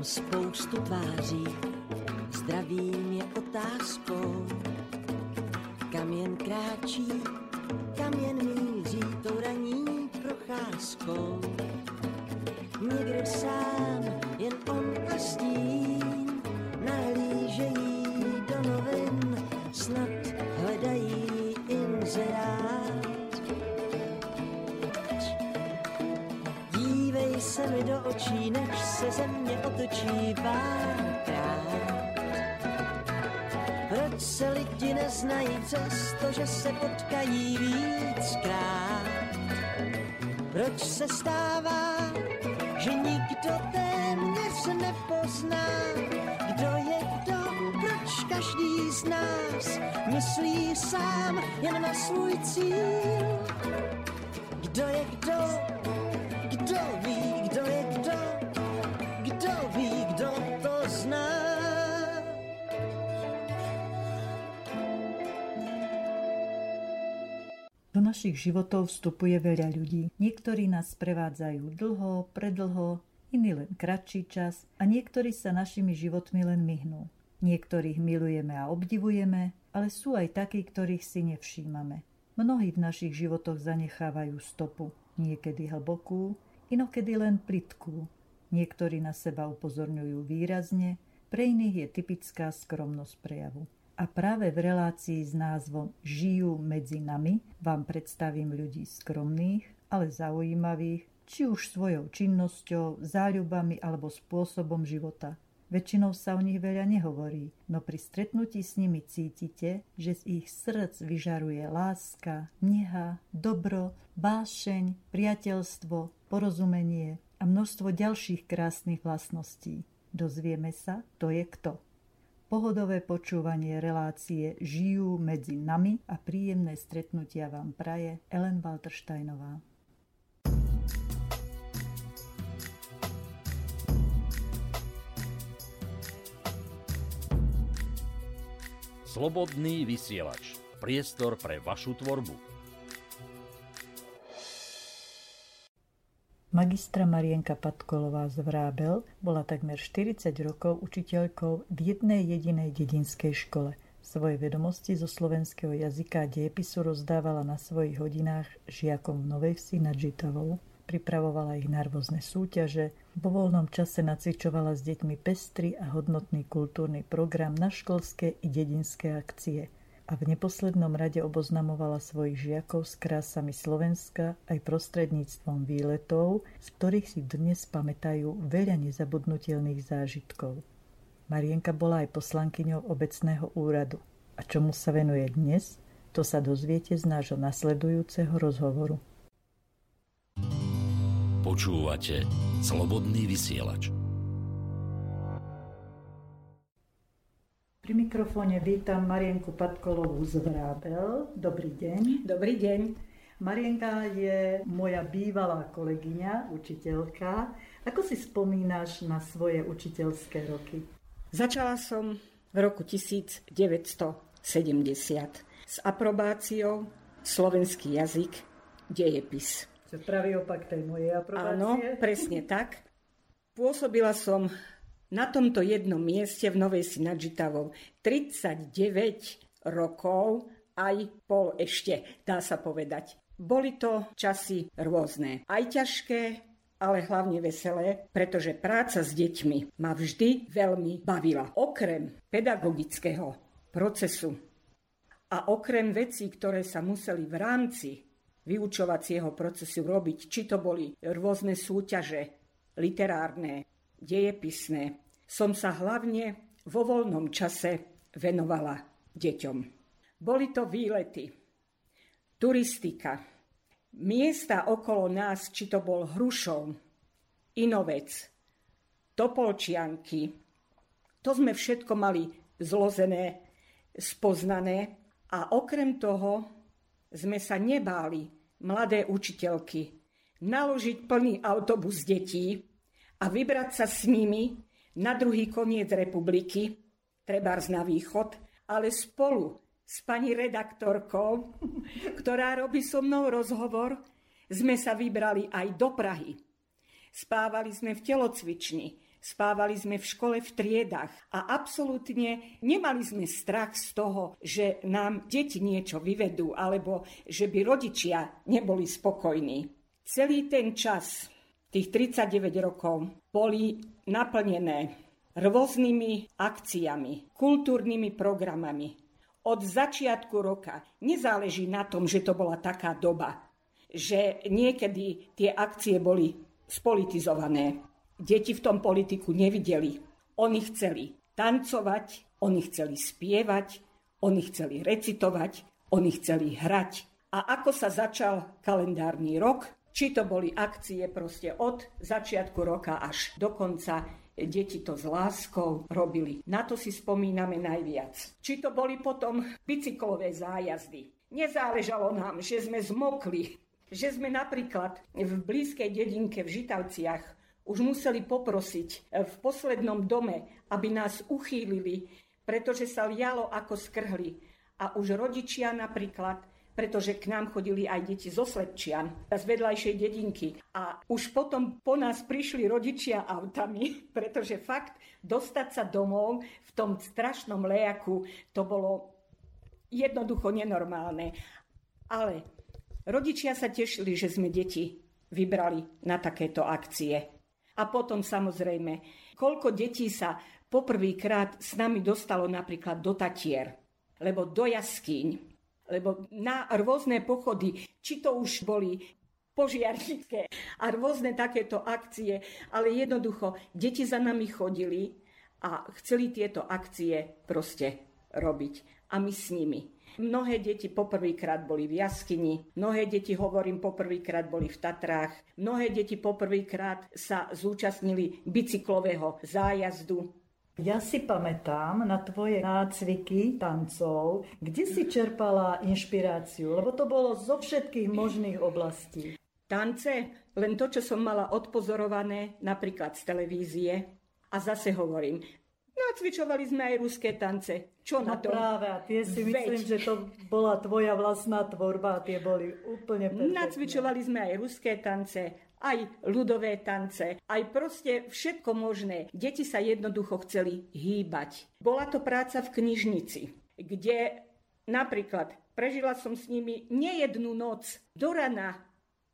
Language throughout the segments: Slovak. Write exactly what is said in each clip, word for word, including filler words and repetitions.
spoustu tváří, zdravím je otázkou. Kam jen kráčí, kam jen míří tou ranní procházkou. Někde sám, jen on a stín, nahlížejí do novin, snad hledají inzerát. Dívej se mi do očí, než se země otočí párkrát. Proč se lidi neznají, přestože se potkají víckrát? Proč se stává, že nikdo téměř nepozná, kdo je kdo, proč každý z nás myslí sám jen na svůj cíl? Kdo je kdo, kdo ví, kdo je kdo, kdo ví, kdo to zná? Do našich životov vstupuje veľa ľudí. Niektorí nás sprevádzajú dlho, predlho, iní len kratší čas a niektorí sa našimi životmi len myhnú. Niektorých milujeme a obdivujeme, ale sú aj takí, ktorých si nevšímame. Mnohí v našich životoch zanechávajú stopu, niekedy hlbokú, inokedy len plytkú. Niektorí na seba upozorňujú výrazne, pre iných je typická skromnosť prejavu. A práve v relácii s názvom Žijú medzi nami vám predstavím ľudí skromných, ale zaujímavých, či už svojou činnosťou, záľubami alebo spôsobom života. Väčšinou sa o nich veľa nehovorí, no pri stretnutí s nimi cítite, že z ich srdc vyžaruje láska, neha, dobro, bášeň, priateľstvo, porozumenie a množstvo ďalších krásnych vlastností. Dozvieme sa, to je kto. Pohodové počúvanie relácie Žijú medzi nami a príjemné stretnutia vám praje Ellen Waltersteinová. Slobodný vysielač. Priestor pre vašu tvorbu. Magistra Marienka Patkolová z Vrábel bola takmer štyridsať rokov učiteľkou v jednej jedinej dedinskej škole. Svoje vedomosti zo slovenského jazyka a dejepisu rozdávala na svojich hodinách žiakom v Novej Vsi nad Žitavou. Pripravovala ich na rôzne súťaže, vo voľnom čase nacvičovala s deťmi pestrý a hodnotný kultúrny program na školské i dedinské akcie. A v neposlednom rade oboznamovala svojich žiakov s krásami Slovenska aj prostredníctvom výletov, z ktorých si dnes pamätajú veľa nezabudnutelných zážitkov. Marienka bola aj poslankyňou obecného úradu. A čomu sa venuje dnes, to sa dozviete z nášho nasledujúceho rozhovoru. Počúvate Slobodný vysielač. Pri mikrofóne vítam Marienku Patkolovú z Vrábel. Dobrý deň. Dobrý deň. Marienka je moja bývalá kolegyňa, učiteľka. Ako si spomínaš na svoje učiteľské roky? Začala som v roku devätnásťsedemdesiat s aprobáciou slovenský jazyk, dejepis. To je pravý opak tej mojej aprobácie. Áno, presne tak. Pôsobila som na tomto jednom mieste v Novej Vsi nad Žitavou tridsaťdeväť rokov, aj pol ešte, dá sa povedať. Boli to časy rôzne, aj ťažké, ale hlavne veselé, pretože práca s deťmi ma vždy veľmi bavila. Okrem pedagogického procesu a okrem vecí, ktoré sa museli v rámci vyučovacieho procesu robiť, či to boli rôzne súťaže, literárne, dejepisné, som sa hlavne vo voľnom čase venovala deťom. Boli to výlety, turistika, miesta okolo nás, či to bol Hrušov, Inovec, Topolčianky. To sme všetko mali zložené, spoznané a okrem toho sme sa nebáli, mladé učiteľky, naložiť plný autobus detí a vybrať sa s nimi na druhý koniec republiky, trebárs na východ, ale spolu s pani redaktorkou, ktorá robí so mnou rozhovor, sme sa vybrali aj do Prahy. Spávali sme v telocvični, Spávali sme v škole v triedách a absolútne nemali sme strach z toho, že nám deti niečo vyvedú alebo že by rodičia neboli spokojní. Celý ten čas, tých tridsaťdeväť rokov, boli naplnené rôznymi akciami, kultúrnymi programami. Od začiatku roka nezáleží na tom, že to bola taká doba, že niekedy tie akcie boli spolitizované. Deti v tom politiku nevideli. Oni chceli tancovať, oni chceli spievať, oni chceli recitovať, oni chceli hrať. A ako sa začal kalendárny rok, či to boli akcie proste od začiatku roka až do konca, deti to s láskou robili. Na to si spomíname najviac. Či to boli potom bicyklové zájazdy. Nezáležalo nám, že sme zmokli, že sme napríklad v blízkej dedinke v Žitavciach už museli poprosiť v poslednom dome, aby nás uchýlili, pretože sa lialo ako skrhli. A už rodičia napríklad, pretože k nám chodili aj deti zo Slepčian, z vedľajšej dedinky. A už potom po nás prišli rodičia autami, pretože fakt dostať sa domov v tom strašnom lejaku, to bolo jednoducho nenormálne. Ale rodičia sa tešili, že sme deti vybrali na takéto akcie. A potom samozrejme, koľko detí sa poprvýkrát s nami dostalo napríklad do Tatier, lebo do jaskýň, lebo na rôzne pochody, či to už boli požiarnické a rôzne takéto akcie, ale jednoducho deti za nami chodili a chceli tieto akcie proste robiť. A my s nimi. Mnohé deti poprvýkrát boli v jaskyni, mnohé deti, hovorím, poprvýkrát boli v Tatrách, mnohé deti poprvýkrát sa zúčastnili bicyklového zájazdu. Ja si pamätám na tvoje nácviky tancov, kde si čerpala inšpiráciu, lebo to bolo zo všetkých možných oblastí. Tance, len to, čo som mala odpozorované napríklad z televízie. A zase hovorím, nacvičovali sme aj ruské tance. Čo no na to? Práve, a tie si myslím, Veď. že to bola tvoja vlastná tvorba a tie boli úplne perfektné. Nacvičovali sme aj ruské tance, aj ľudové tance, aj proste všetko možné. Deti sa jednoducho chceli hýbať. Bola to práca v knižnici, kde napríklad prežila som s nimi nejednú noc. Do rana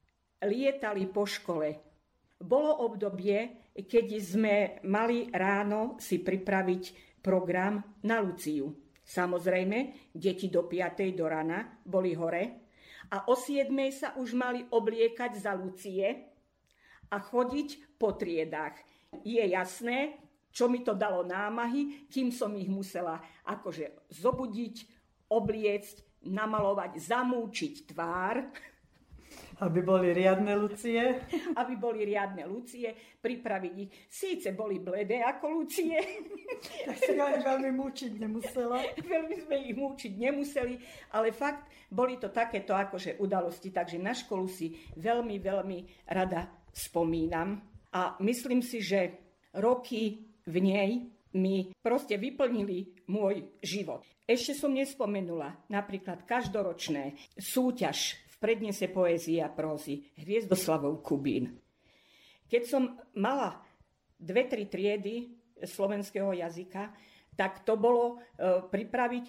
lietali po škole. Bolo obdobie, keď sme mali ráno si pripraviť program na Luciu. Samozrejme, deti do piatej do rana boli hore a o siedmej sa už mali obliekať za Lucie a chodiť po triedách. Je jasné, čo mi to dalo námahy, kým som ich musela akože zobudiť, obliecť, namalovať, zamúčiť tvár. Aby boli riadne Lucie. Aby boli riadne Lucie, pripraviť ich. Síce boli bledé ako Lucie. Tak si aj veľmi múčiť nemusela. Veľmi sme ich múčiť nemuseli, ale fakt boli to takéto akože udalosti, takže na školu si veľmi, veľmi rada spomínam. A myslím si, že roky v nej mi proste vyplnili môj život. Ešte som nespomenula napríklad každoročné súťaž v prednese poézie a prózy Hviezdoslavov Kubín. Keď som mala dve, tri triedy slovenského jazyka, tak to bolo e, pripraviť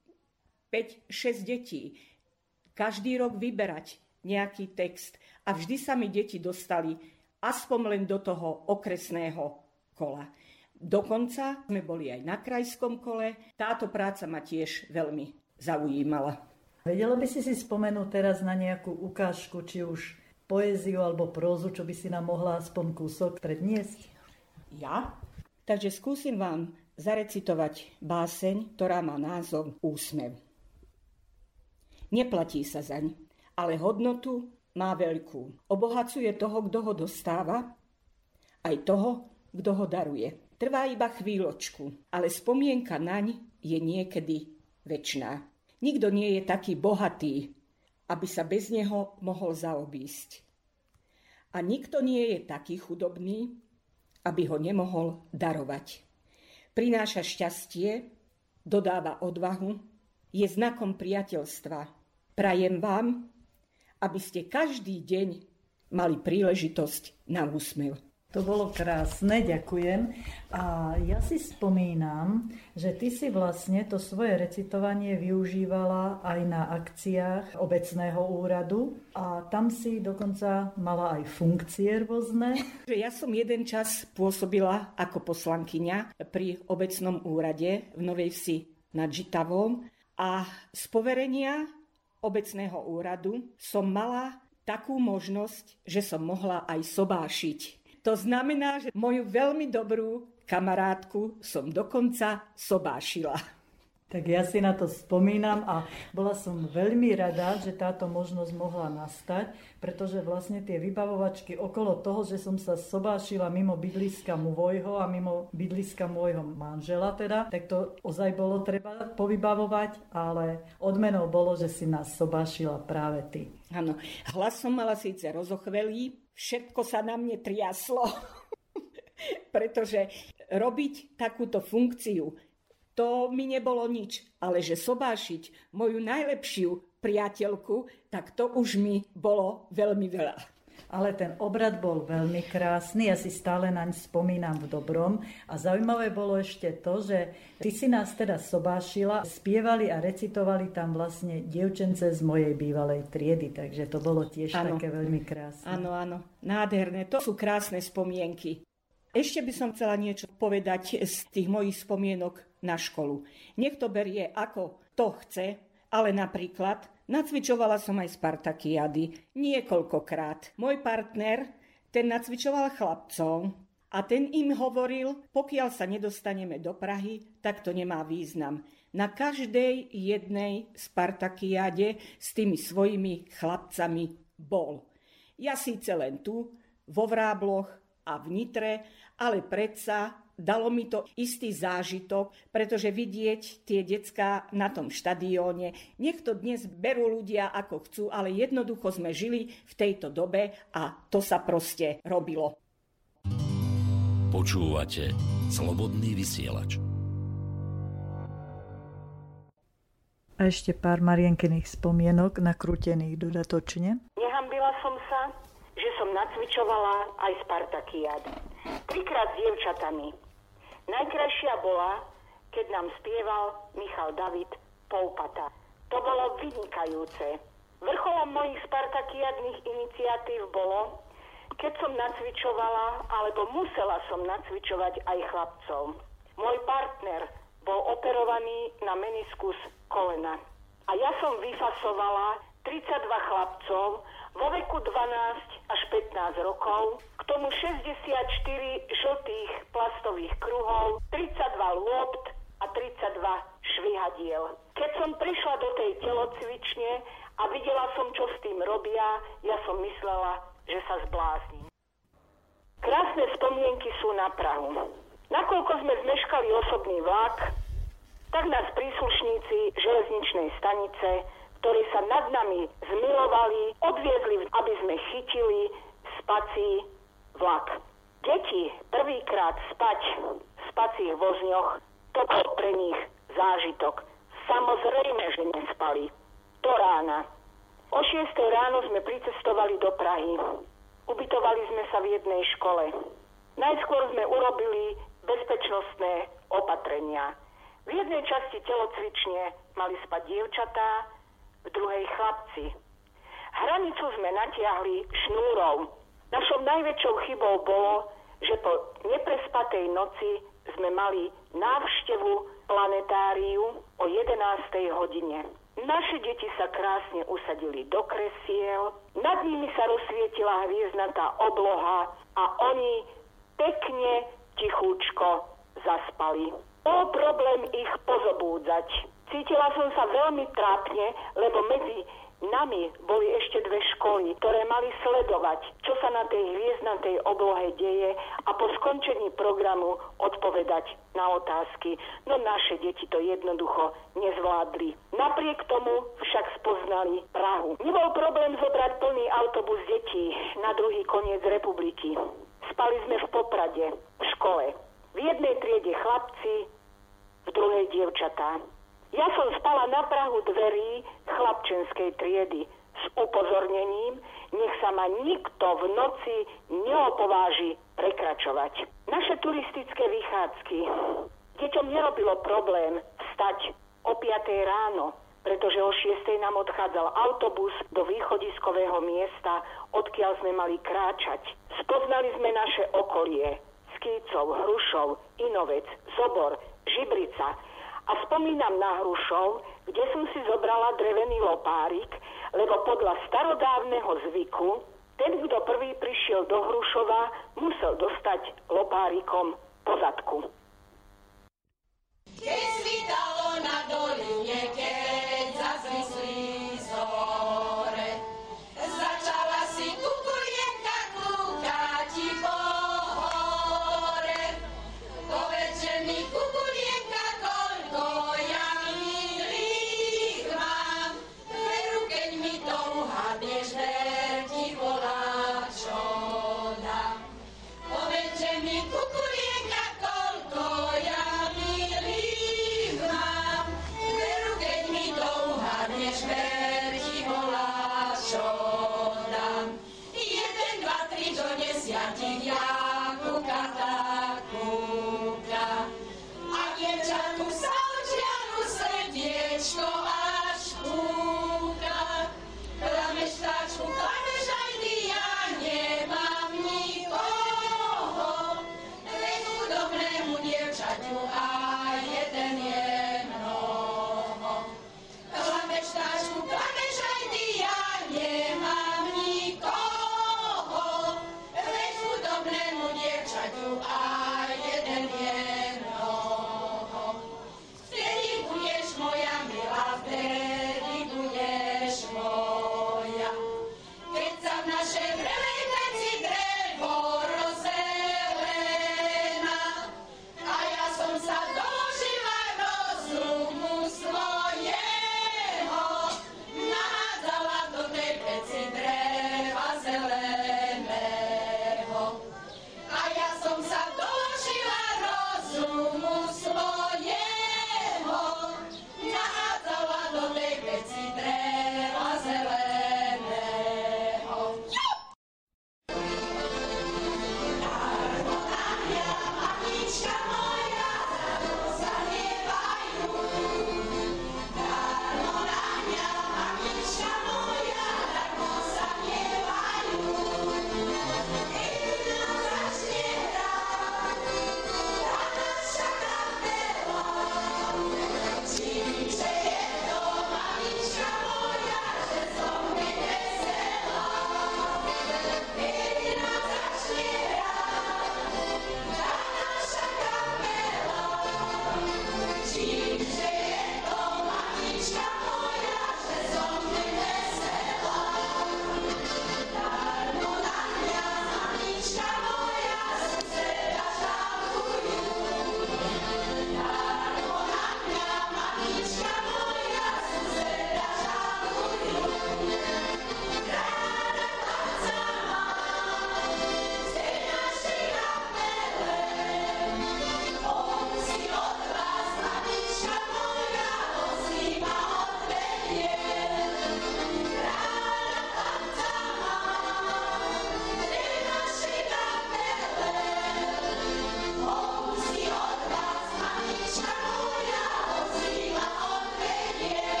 päť šesť detí. Každý rok vyberať nejaký text. A vždy sa mi deti dostali aspoň len do toho okresného kola. Dokonca sme boli aj na krajskom kole. Táto práca ma tiež veľmi zaujímala. Vedela by si si spomenúť teraz na nejakú ukážku, či už poéziu alebo prózu, čo by si nám mohla aspoň kúsok predniesť? Ja? Takže skúsim vám zarecitovať báseň, ktorá má názov Úsmev. Neplatí sa zaň, ale hodnotu má veľkú. Obohacuje toho, kto ho dostáva, aj toho, kto ho daruje. Trvá iba chvíľočku, ale spomienka naň je niekedy večná. Nikto nie je taký bohatý, aby sa bez neho mohol zaobísť. A nikto nie je taký chudobný, aby ho nemohol darovať. Prináša šťastie, dodáva odvahu, je znakom priateľstva. Prajem vám, aby ste každý deň mali príležitosť na úsmev. To bolo krásne, ďakujem. A ja si spomínam, že ty si vlastne to svoje recitovanie využívala aj na akciách obecného úradu a tam si dokonca mala aj funkcie rôzne. Ja som jeden čas pôsobila ako poslankyňa pri obecnom úrade v Novej Vsi nad Žitavom a z poverenia obecného úradu som mala takú možnosť, že som mohla aj sobášiť. To znamená, že moju veľmi dobrú kamarátku som dokonca sobášila. Tak ja si na to spomínam a bola som veľmi rada, že táto možnosť mohla nastať, pretože vlastne tie vybavovačky okolo toho, že som sa sobášila mimo bydliska môjho a mimo bydliska môjho manžela teda, tak to ozaj bolo treba povybavovať, ale odmenou bolo, že si nás sobášila práve ty. Áno, hlas som mala síce rozochvelý, všetko sa na mne triaslo, pretože robiť takúto funkciu, to mi nebolo nič, ale že sobášiť moju najlepšiu priateľku, tak to už mi bolo veľmi veľa. Ale ten obrad bol veľmi krásny, ja si stále naň spomínam v dobrom a zaujímavé bolo ešte to, že ty si nás teda sobášila, spievali a recitovali tam vlastne dievčence z mojej bývalej triedy, takže to bolo tiež ano. Také veľmi krásne. Áno, áno, nádherné, to sú krásne spomienky. Ešte by som chcela niečo povedať z tých mojich spomienok na školu. Niekto berie ako to chce, ale napríklad nacvičovala som aj Spartakiady niekoľkokrát. Môj partner, ten nacvičoval chlapcov a ten im hovoril, pokiaľ sa nedostaneme do Prahy, tak to nemá význam. Na každej jednej Spartakiade s tými svojimi chlapcami bol. Ja síce len tu, vo Vrábloch a v Nitre, ale predsa dalo mi to istý zážitok, pretože vidieť tie decká na tom štadióne, nech to dnes berú ľudia ako chcú, ale jednoducho sme žili v tejto dobe a to sa proste robilo. Počúvate Slobodný vysielač. A ešte pár Marienkyných spomienok nakrútených dodatočne. Nehambila som sa, že som nacvičovala aj Spartakiády. Trikrát s dievčatami. Najkrajšia bola, keď nám spieval Michal David Poupata. To bolo vynikajúce. Vrcholom mojich spartakiadnych iniciatív bolo, keď som nacvičovala, alebo musela som nacvičovať aj chlapcov. Môj partner bol operovaný na meniskus kolena. A ja som vyfasovala tridsaťdva chlapcov vo veku dvanásť až pätnásť rokov, k tomu šesťdesiatštyri žltých plastových kruhov, tridsaťdva lôpt a tridsaťdva švihadiel. Keď som prišla do tej telocvične a videla som, čo s tým robia, ja som myslela, že sa zblázním. Krásne spomienky sú na Prahu. Nakoľko sme zmeškali osobný vlak, tak nás príslušníci železničnej stanice, ktorí sa nad nami zmilovali, odviezli, aby sme chytili spací vlak. Deti prvýkrát spať v spacích vozňoch, to bol pre nich zážitok. Samozrejme, že nespali. Do rána. O šiestej ráno sme pricestovali do Prahy. Ubytovali sme sa v jednej škole. Najskôr sme urobili bezpečnostné opatrenia. V jednej časti telocvične mali spať dievčatá, v druhej chlapci. Hranicu sme natiahli šnúrou. Našou najväčšou chybou bolo, že po neprespatej noci sme mali návštevu planetáriu o jedenástej hodine. Naše deti sa krásne usadili do kresiel, nad nimi sa rozsvietila hviezdnatá obloha a oni pekne, tichúčko zaspali. Bol problém ich pozobúdzať. Cítila som sa veľmi trápne, lebo medzi nami boli ešte dve školy, ktoré mali sledovať, čo sa na tej hviezdnatej oblohe deje a po skončení programu odpovedať na otázky. No naše deti to jednoducho nezvládli. Napriek tomu však spoznali Prahu. Nebol problém zobrať plný autobus detí na druhý koniec republiky. Spali sme v Poprade, v škole. V jednej triede chlapci, v druhej dievčatá. Ja som spala na prahu dverí chlapčenskej triedy s upozornením, nech sa ma nikto v noci neopováži prekračovať. Naše turistické vychádzky deťom nerobilo problém vstať o piatej ráno, pretože o šiestej nám odchádzal autobus do východiskového miesta, odkiaľ sme mali kráčať. Spoznali sme naše okolie, Skýcov, Hrušov, Inovec, Zobor, Žibrica. A spomínam na Hrušov, kde som si zobrala drevený lopárik, lebo podľa starodávneho zvyku ten, kto prvý prišiel do Hrušova, musel dostať lopárikom po zadku. Keď svítalo na doline, keď zazvislí zore, začala si kukulienka kúkať po hore. Povedz, že mi kukulienka, koľko ja milých mám, veru, keď mi to uhádneš, ver ti volá, čo dám. Povedz, že mi kukulienka, koľko ja milých mám, veru, keď mi to uhádneš, ver ti volá, čo dám. Jeden, dva, tri, do desiatich, ja kúka, tak kúka. A dievčatku sa očianu srdiečko až kúka. Klameš, táčku, klameš aj ty, ja nemám nikoho. Veď chudobnému dievčaťu aj jeden je mnoho. Klameš, táčku, klameš aj ty, ja nemám nikoho. Veď chudobnému dievčaťu aj jeden je mnoho. Vtedy budeš moja milá, vtedy budeš moja. Keď sa v našej vrelej veci drevo rozelená, a ja som sa doložila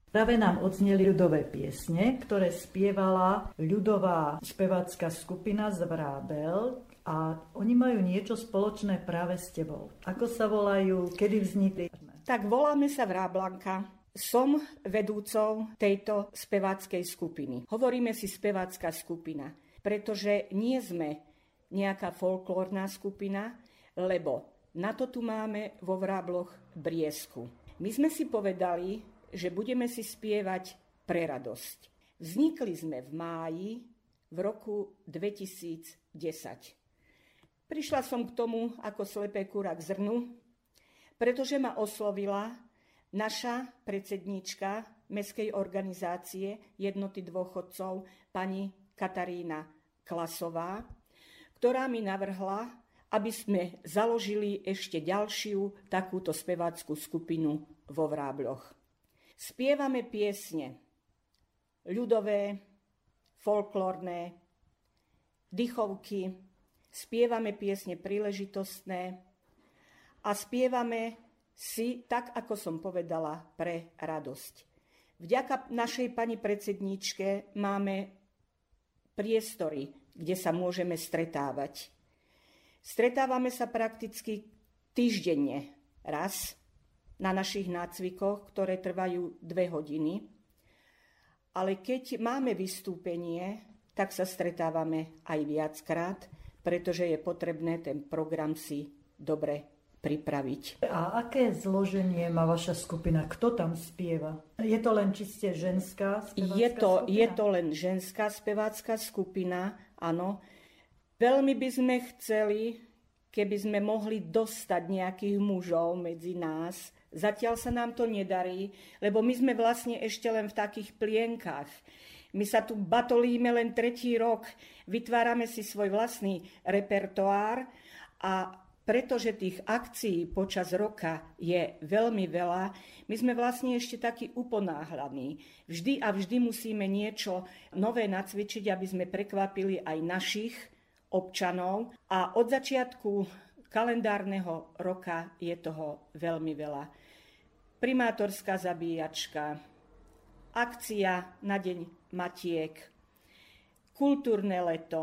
Práve nám odzneli ľudové piesne, ktoré spievala ľudová spevácka skupina z Vrábel a oni majú niečo spoločné práve s tebou. Ako sa volajú, kedy vznikli? Tak voláme sa Vráblanka. Som vedúcou tejto speváckej skupiny. Hovoríme si spevácka skupina, pretože nie sme nejaká folklórna skupina, lebo na to tu máme vo Vrábloch briesku. My sme si povedali, že budeme si spievať pre radosť. Vznikli sme v máji v roku dvetisícdesať. Prišla som k tomu ako slepé kura k zrnu, pretože ma oslovila naša predsedníčka mestskej organizácie Jednoty dôchodcov, pani Katarína Klasová, ktorá mi navrhla, aby sme založili ešte ďalšiu takúto spevácku skupinu vo Vrábloch. Spievame piesne ľudové, folklórne, dychovky, spievame piesne príležitostné a spievame si, tak ako som povedala, pre radosť. Vďaka našej pani predsedníčke máme priestory, kde sa môžeme stretávať. Stretávame sa prakticky týždenne raz na našich nácvikoch, ktoré trvajú dve hodiny. Ale keď máme vystúpenie, tak sa stretávame aj viackrát, pretože je potrebné ten program si dobre pripraviť. A aké zloženie má vaša skupina? Kto tam spieva? Je to len čiste ženská spevácka je to, skupina? Je to len ženská spevácka skupina, áno. Veľmi by sme chceli, keby sme mohli dostať nejakých mužov medzi nás. Zatiaľ sa nám to nedarí, lebo my sme vlastne ešte len v takých plienkach. My sa tu batolíme len tretí rok, vytvárame si svoj vlastný repertoár a pretože tých akcií počas roka je veľmi veľa, my sme vlastne ešte takí uponáhľaní. Vždy a vždy musíme niečo nové nacvičiť, aby sme prekvapili aj našich občanov. A od začiatku kalendárneho roka je toho veľmi veľa. Primátorská zabíjačka, akcia na Deň Matiek, kultúrne leto,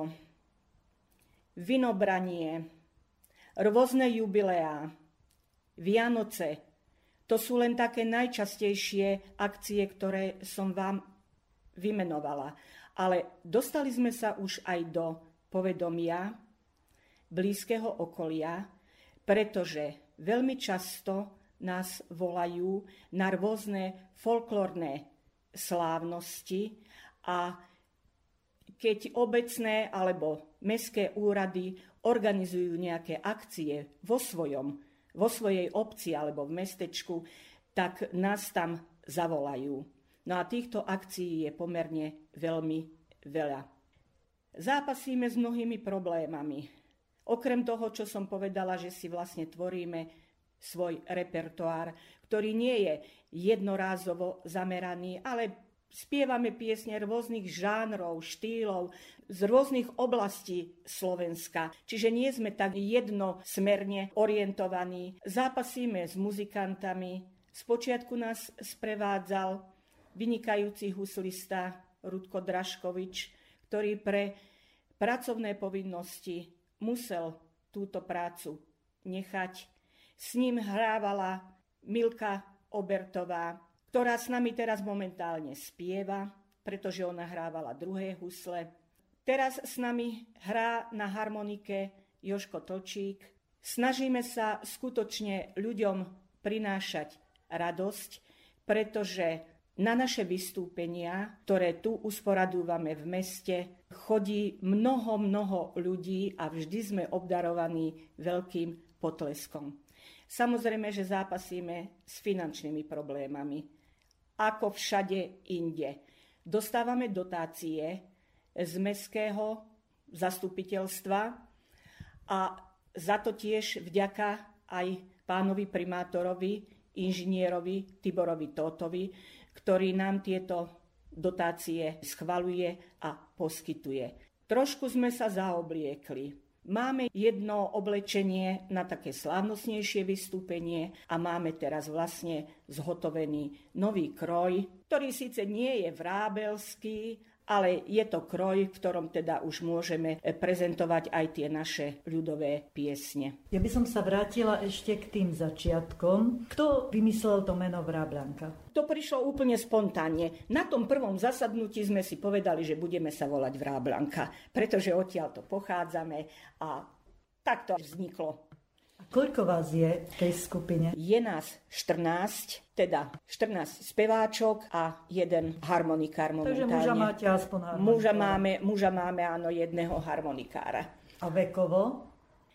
vinobranie, rôzne jubileá, Vianoce. To sú len také najčastejšie akcie, ktoré som vám vymenovala. Ale dostali sme sa už aj do povedomia blízkeho okolia, pretože veľmi často nás volajú na rôzne folklórne slávnosti a keď obecné alebo mestské úrady organizujú nejaké akcie vo svojom, vo svojej obci alebo v mestečku, tak nás tam zavolajú. No a týchto akcií je pomerne veľmi veľa. Zápasíme s mnohými problémami. Okrem toho, čo som povedala, že si vlastne tvoríme svoj repertoár, ktorý nie je jednorázovo zameraný, ale spievame piesne rôznych žánrov, štýlov, z rôznych oblastí Slovenska. Čiže nie sme tak jednosmerne orientovaní. Zápasíme s muzikantami. Spočiatku nás sprevádzal vynikajúci huslista Rudko Draškovič, ktorý pre pracovné povinnosti musel túto prácu nechať. S ním hrávala Milka Obertová, ktorá s nami teraz momentálne spieva, pretože ona hrávala druhé husle. Teraz s nami hrá na harmonike Jožko Točík. Snažíme sa skutočne ľuďom prinášať radosť, pretože na naše vystúpenia, ktoré tu usporadúvame v meste, chodí mnoho, mnoho ľudí a vždy sme obdarovaní veľkým potleskom. Samozrejme, že zápasíme s finančnými problémami. Ako všade inde. Dostávame dotácie z mestského zastupiteľstva a za to tiež vďaka aj pánovi primátorovi, inžinierovi Tiborovi Tótovi, ktorý nám tieto dotácie schvaľuje a poskytuje. Trošku sme sa zaobliekli. Máme jedno oblečenie na také slávnostnejšie vystúpenie a máme teraz vlastne zhotovený nový kroj, ktorý síce nie je vrábelský, ale je to kroj, v ktorom teda už môžeme prezentovať aj tie naše ľudové piesne. Ja by som sa vrátila ešte k tým začiatkom. Kto vymyslel to meno Vráblanka? To prišlo úplne spontánne. Na tom prvom zasadnutí sme si povedali, že budeme sa volať Vráblanka, pretože odtiaľ to pochádzame a tak to vzniklo. A koľko vás je v tej skupine? Je nás štrnásť, teda štrnásť speváčok a jeden harmonikár momentálne. Takže muža máte aspoň harmonikára. Muža máme, muža máme, áno, jedného harmonikára. A vekovo?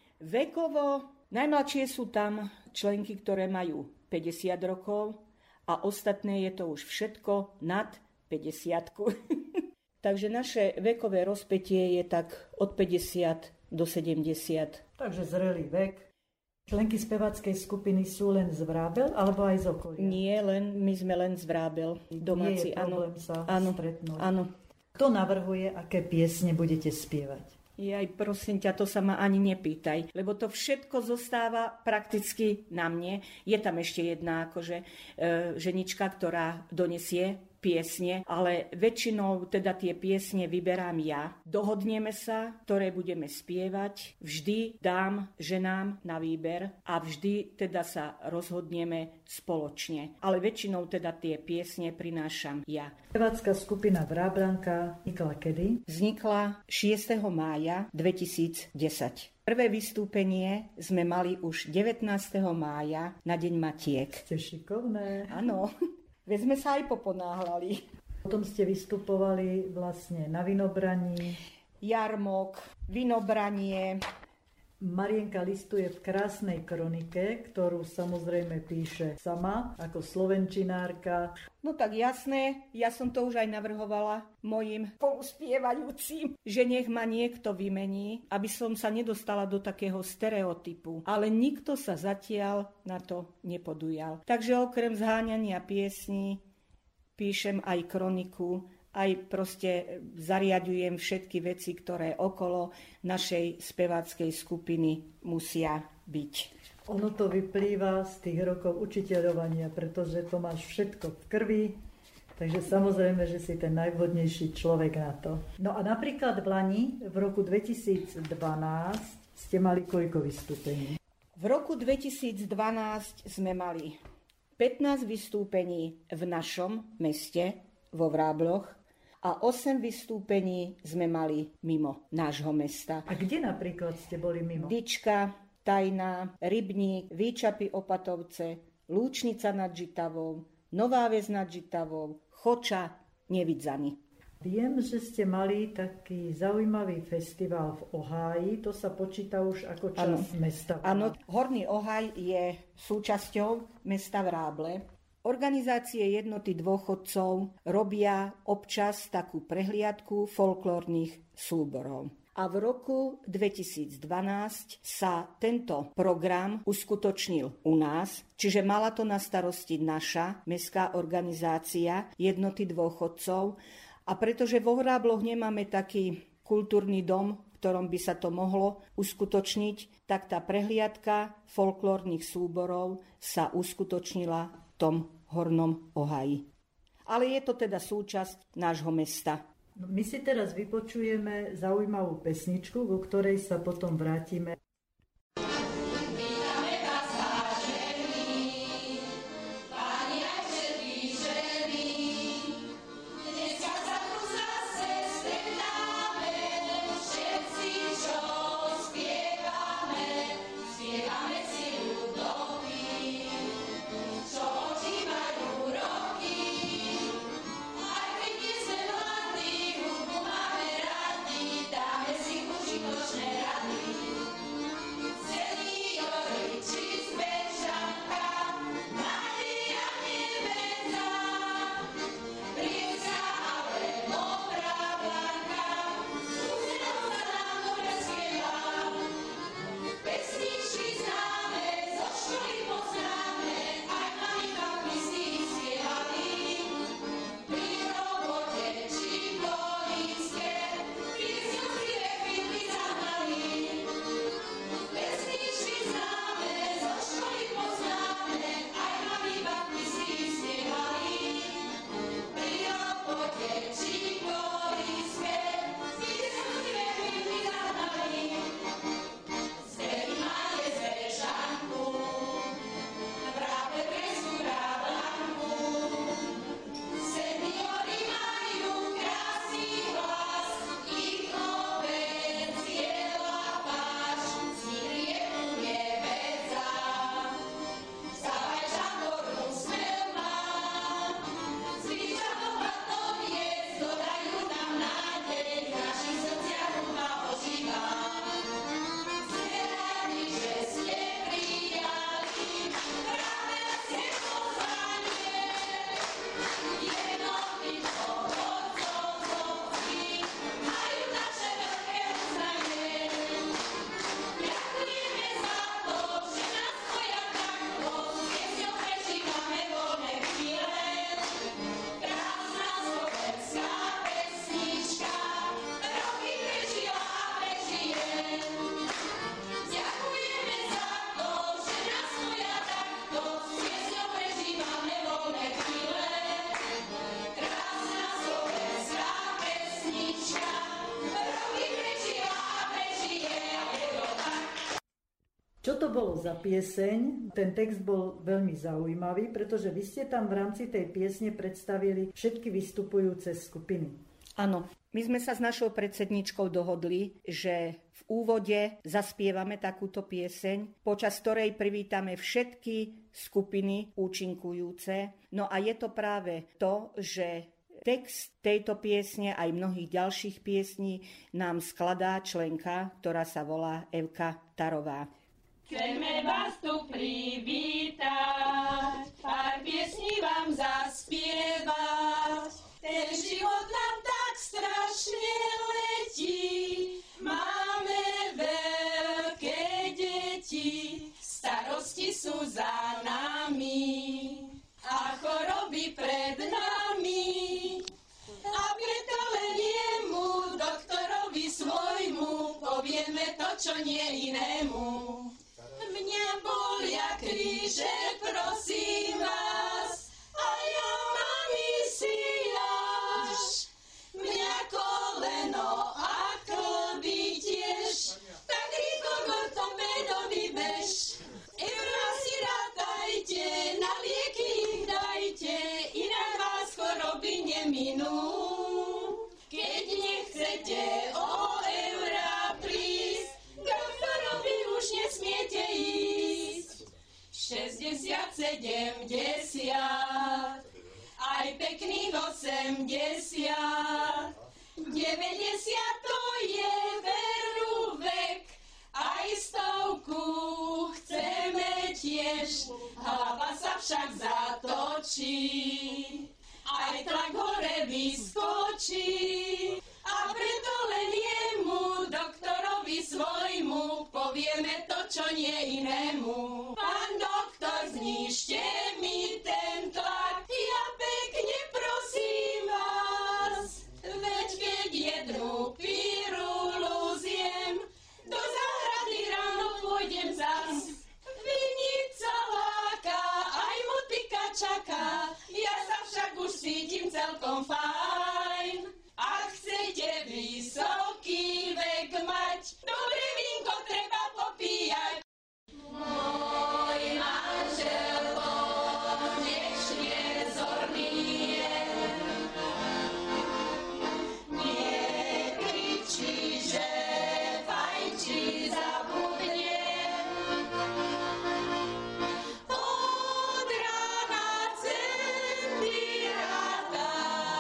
Vekovo, najmladšie sú tam členky, ktoré majú päťdesiat rokov a ostatné je to už všetko nad päťdesiatku. Takže naše vekové rozpätie je tak od päťdesiat do sedemdesiat. Takže zrelý vek. Členky speváckej skupiny sú len z Vrábel alebo aj z okolia? Nie, len, my sme len z Vrábel. Domáci, nie je problém áno, sa áno, stretnúť. Áno. Kto navrhuje, aké piesne budete spievať? Jaj, prosím ťa, to sa ma ani nepýtaj, lebo to všetko zostáva prakticky na mne. Je tam ešte jedna akože e, ženička, ktorá donesie piesne, ale väčšinou teda tie piesne vyberám ja. Dohodneme sa, ktoré budeme spievať. Vždy dám ženám na výber a vždy teda sa rozhodneme spoločne. Ale väčšinou teda tie piesne prinášam ja. Spevácka skupina Vráblanka vznikla kedy? Vznikla šiesteho mája dvetisícdesať. Prvé vystúpenie sme mali už devätnásteho mája na Deň Matiek. Ste šikovné. Áno. Veď sme sa aj poponáhľali. Potom ste vystupovali vlastne na vinobraní. Jarmok, vinobranie. Marienka listuje v krásnej kronike, ktorú samozrejme píše sama, ako slovenčinárka. No tak jasné, ja som to už aj navrhovala mojim spoluspievajúcim, že nech ma niekto vymení, aby som sa nedostala do takého stereotypu. Ale nikto sa zatiaľ na to nepodujal. Takže okrem zháňania piesní píšem aj kroniku, aj proste zariaďujem všetky veci, ktoré okolo našej speváckej skupiny musia byť. Ono to vyplýva z tých rokov učiteľovania, pretože to máš všetko v krvi, takže samozrejme, že si ten najvhodnejší človek na to. No a napríklad v Lani v roku dvetisícdvanásť ste mali koľko vystúpení? V roku dvetisícdvanásť sme mali pätnásť vystúpení v našom meste, vo Vrábloch, a osem vystúpení sme mali mimo nášho mesta. A kde napríklad ste boli mimo? Dička, Tajná, Rybník, Výčapy Opatovce, Lúčnica nad Žitavou, Nová Ves nad Žitavou, Choča, Nevidzany. Viem, že ste mali taký zaujímavý festival v Oháji, to sa počíta už ako časť mesta. Áno, Horný Ohaj je súčasťou mesta Vráble. Organizácie jednoty dôchodcov robia občas takú prehliadku folklórnych súborov. A v roku dvetisícdvanásť sa tento program uskutočnil u nás, čiže mala to na starosti naša mestská organizácia jednoty dôchodcov. A pretože vo Vrábloch nemáme taký kultúrny dom, v ktorom by sa to mohlo uskutočniť, tak tá prehliadka folklórnych súborov sa uskutočnila v tom Hornom Ohaji. Ale je to teda súčasť nášho mesta. My si teraz vypočujeme zaujímavú pesničku, ku ktorej sa potom vrátime. to bolo za pieseň? Ten text bol veľmi zaujímavý, pretože vy ste tam v rámci tej piesne predstavili všetky vystupujúce skupiny. Áno, my sme sa s našou predsedničkou dohodli, že v úvode zaspievame takúto pieseň, počas ktorej privítame všetky skupiny účinkujúce. No a je to práve to, že text tejto piesne aj mnohých ďalších piesní nám skladá členka, ktorá sa volá Evka Tarová. Chceme vás tu privítať, pár piesní vám zaspievať. Ten život nám tak strašne letí, máme veľké deti, starosti sú za nami a choroby pred nami. A preto len jemu, doktorovi svojmu, povieme to, čo nie inému. Mňa bolia kríže, prosím vás, a ja mám Mesiáš. Mňa koleno a klby tiež, tak rýchlo k ortopedovi bež. Eurá si rátajte, na lieky ich dajte, inak vás choroby neminú. Keď nechcete o eurá prísť, k doktorovi už nesmiete ísť. šesťdesiat, sedemdesiat, aj pekných osemdesiat, deväťdesiat to je veru vek, aj stovku chceme tiež, hlava sa však zatočí, aj tlak hore vyskočí. A preto len jemu, doktorovi svojmu, povieme to, čo nie inému. Pán doktor, znížte mi ten tlak, ja pekne prosím vás. Veď keď jednu pirulu zjem, do záhrady ráno pôjdem zas. Vinica láka, aj motika čaká, ja sa však už cítim celkom fajn. Ak chcete vysoký vek mať, dobré vínko treba popíjať. Môj manžel konečne zorný je, nekričí, že fajčí zabudne. Od rána centy ráta,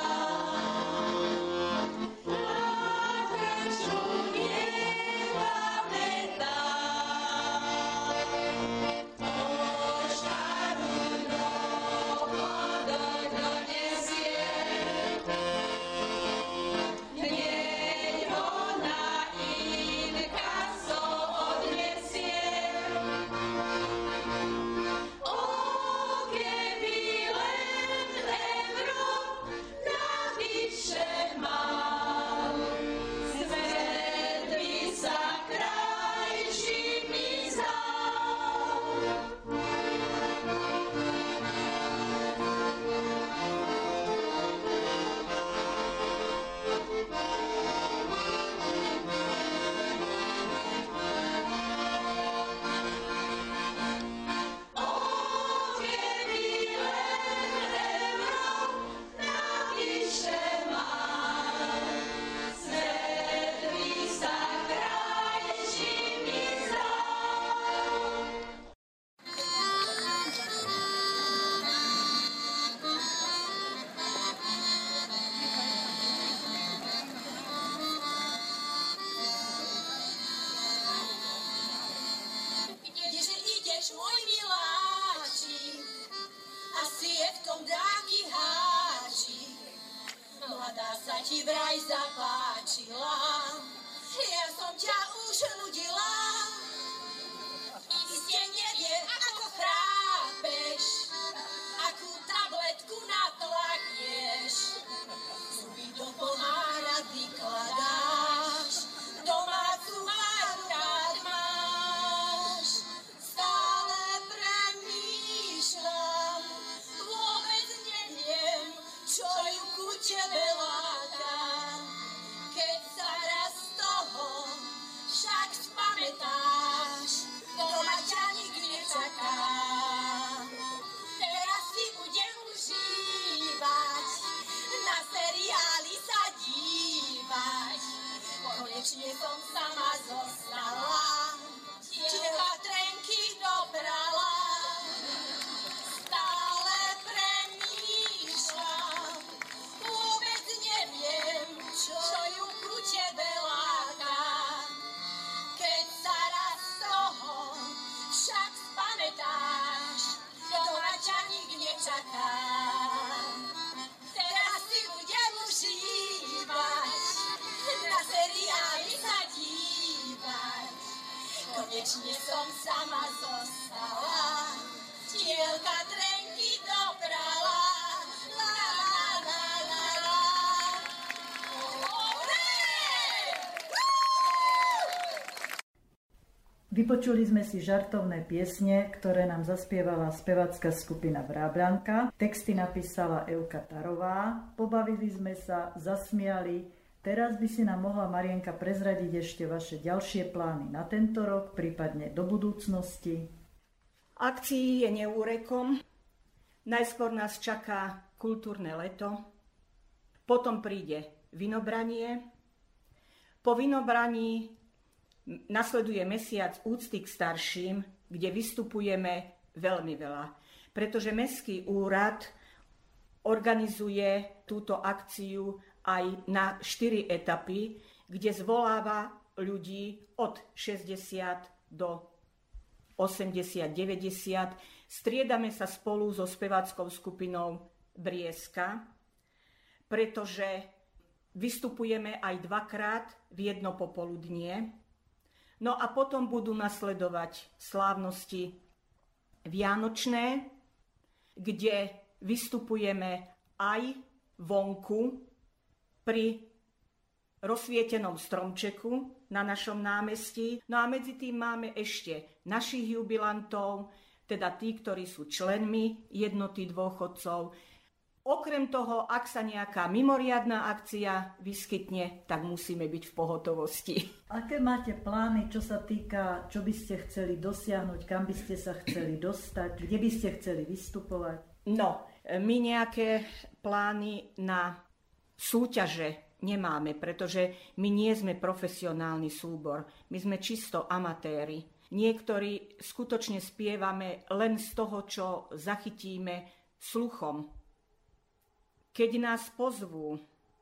mladá sa ti vraj zapáčila, ja som ťa už nudila. Iste nevie, ako chrápeš, akú tabletku natlakneš, zuby do pohára vykladáš, domácu marúrať máš. Stále premýšľam, vôbec neviem, čo ju ku tebe láka. Keď sa raz z toho však spamätám, konečne som sama zostala. Tielka trenky dobrala, stále premýšľam, vôbec neviem, čo ju ku tebe láka. Keď sa raz z toho však spamätáš, doma ťa nik nečaká. Teraz si budem užívať, na seriály sa dívať. Konečne som sama zostala, tielka trenky dobrala. La, la, la, la, la. Vypočuli sme si žartovné piesne, ktoré nám zaspievala spevácka skupina Vrábľanka. Texty napísala Evka Tarová. Pobavili sme sa, zasmiali. Teraz by si nám mohla, Marienka, prezradiť ešte vaše ďalšie plány na tento rok, prípadne do budúcnosti. Akcií je neúrekom. Najskôr nás čaká kultúrne leto. Potom príde vinobranie. Po vinobraní nasleduje mesiac úcty k starším, kde vystupujeme veľmi veľa. Pretože Mestský úrad organizuje túto akciu aj na štyri etapy, kde zvoláva ľudí od šesťdesiat do osemdesiat deväťdesiat. Striedame sa spolu so speváckou skupinou Brieska, pretože vystupujeme aj dvakrát v jedno popoludnie. No a potom budú nasledovať slávnosti vianočné, kde vystupujeme aj vonku pri rozsvietenom stromčeku na našom námestí. No a medzi tým máme ešte našich jubilantov, teda tí, ktorí sú členmi jednoty dôchodcov. Okrem toho, ak sa nejaká mimoriadna akcia vyskytne, tak musíme byť v pohotovosti. Aké máte plány, čo sa týka, čo by ste chceli dosiahnuť, kam by ste sa chceli dostať, kde by ste chceli vystupovať? No, my nejaké plány na súťaže nemáme, pretože my nie sme profesionálny súbor. My sme čisto amatéri. Niektorí skutočne spievame len z toho, čo zachytíme sluchom. Keď nás pozvú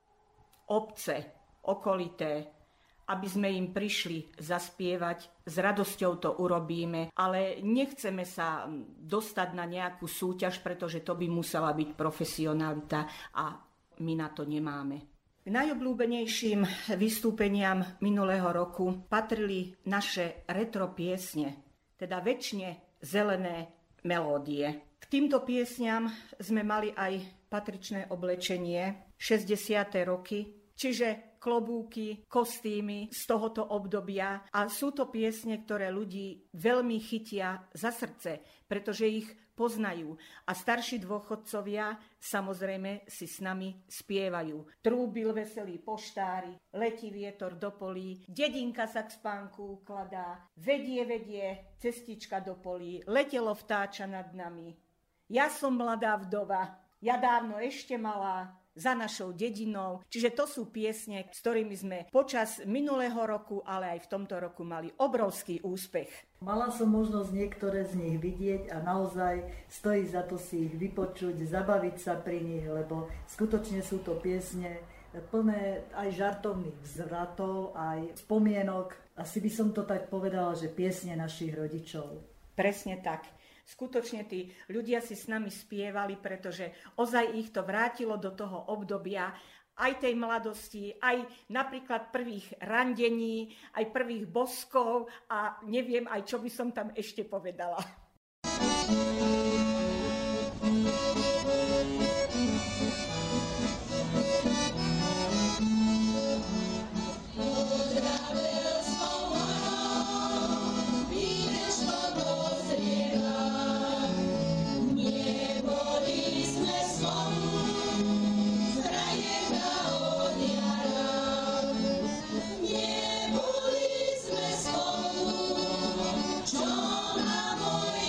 obce okolité, aby sme im prišli zaspievať, s radosťou to urobíme, ale nechceme sa dostať na nejakú súťaž, pretože to by musela byť profesionalita a my na to nemáme. K najobľúbenejším vystúpeniam minulého roku patrili naše retro piesne, teda večne zelené melódie. K týmto piesňam sme mali aj patričné oblečenie, šesťdesiate roky, čiže klobúky, kostýmy z tohoto obdobia. A sú to piesne, ktoré ľudí veľmi chytia za srdce, pretože ich poznajú. A starší dôchodcovia samozrejme si s nami spievajú. Trúbil veselý poštári, letí vietor do polí, dedinka sa k spánku ukladá, vedie, vedie cestička do polí, letelo vtáča nad nami. Ja som mladá vdova, ja dávno ešte malá, za našou dedinou. Čiže to sú piesne, s ktorými sme počas minulého roku, ale aj v tomto roku mali obrovský úspech. Mala som možnosť niektoré z nich vidieť a naozaj stojí za to si ich vypočuť, zabaviť sa pri nich, lebo skutočne sú to piesne plné aj žartovných vzvratov, aj spomienok. Asi by som to tak povedala, že piesne našich rodičov. Presne tak. Skutočne tí ľudia si s nami spievali, pretože ozaj ich to vrátilo do toho obdobia aj tej mladosti, aj napríklad prvých randení, aj prvých boskov a neviem aj, čo by som tam ešte povedala. Neboli sme spolu, čo na môj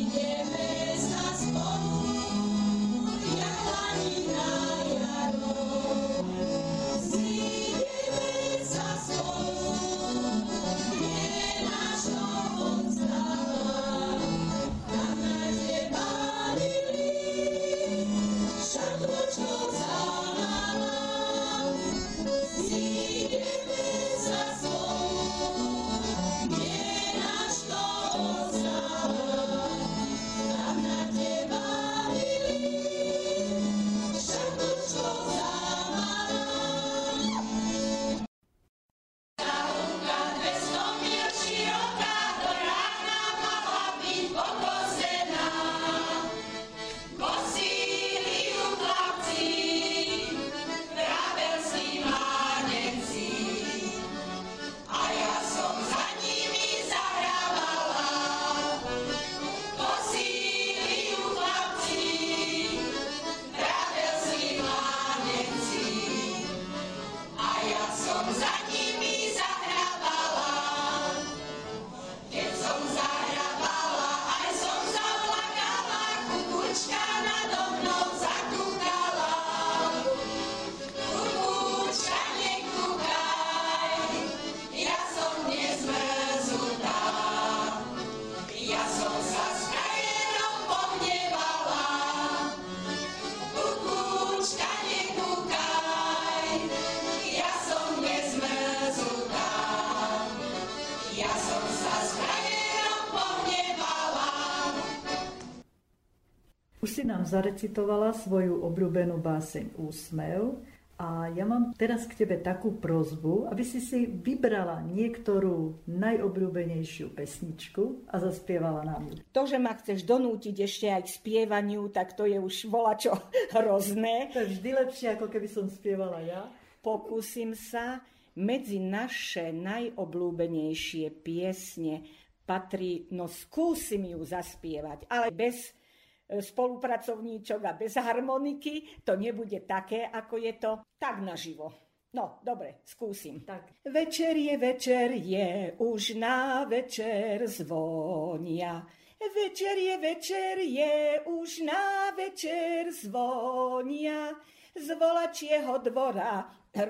Už si nám zarecitovala svoju obľúbenú báseň Úsmev a ja mám teraz k tebe takú prosbu, aby si si vybrala niektorú najobľúbenejšiu pesničku a zaspievala nám ju. To, že ma chceš donútiť ešte aj k spievaniu, tak to je už volačo hrozné. To je vždy lepšie, ako keby som spievala ja. Pokúsim sa. Medzi naše najobľúbenejšie piesne patrí, no skúsim ju zaspievať, ale bez spolupracovníčok a bez harmoniky to nebude také, ako je to tak naživo. No, dobre, skúsim. Tak. Večer je, večer je, už na večer zvonia. Večer je, večer je, už na večer zvonia. Z volačieho dvora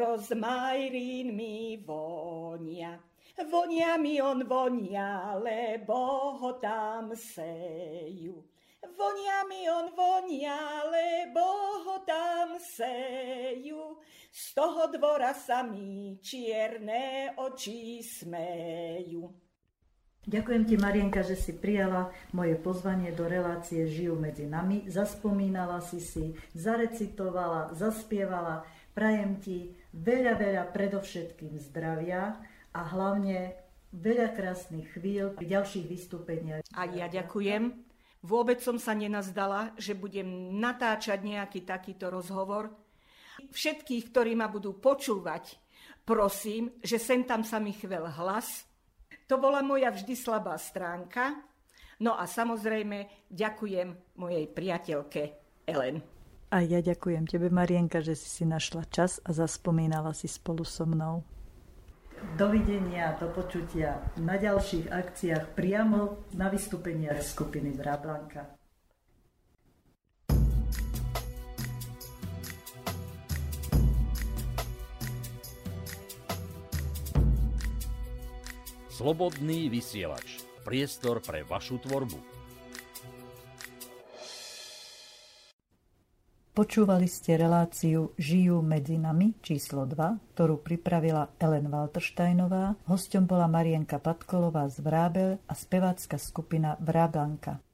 rozmajrín mi vonia. Vonia mi on vonia, lebo ho tam sejú. Vonia mi on vonia, lebo ho tam sejú. Z toho dvora sa mi čierne oči smejú. Ďakujem ti, Marienka, že si prijala moje pozvanie do relácie Žijú medzi nami. Zaspomínala si si, zarecitovala, zaspievala. Prajem ti veľa, veľa predovšetkým zdravia a hlavne veľa krásnych chvíľ pri ďalších vystúpeniach. A ja ďakujem. Vôbec som sa nenazdala, že budem natáčať nejaký takýto rozhovor. Všetkých, ktorí ma budú počúvať, prosím, že sem tam sa mi chvel hlas. To bola moja vždy slabá stránka. No a samozrejme ďakujem mojej priateľke Ellen. A ja ďakujem tebe, Marienka, že si si našla čas a zaspomínala si spolu so mnou. Dovidenia, do počutia na ďalších akciách priamo na vystúpeniach skupiny Vrablanka. Slobodný vysielač. Priestor pre vašu tvorbu. Počúvali ste reláciu Žijú medzi nami číslo dva, ktorú pripravila Ellen Waltersteinová. Hosťom bola Marienka Patkolová z Vrábel a spevácka skupina Vrablanka.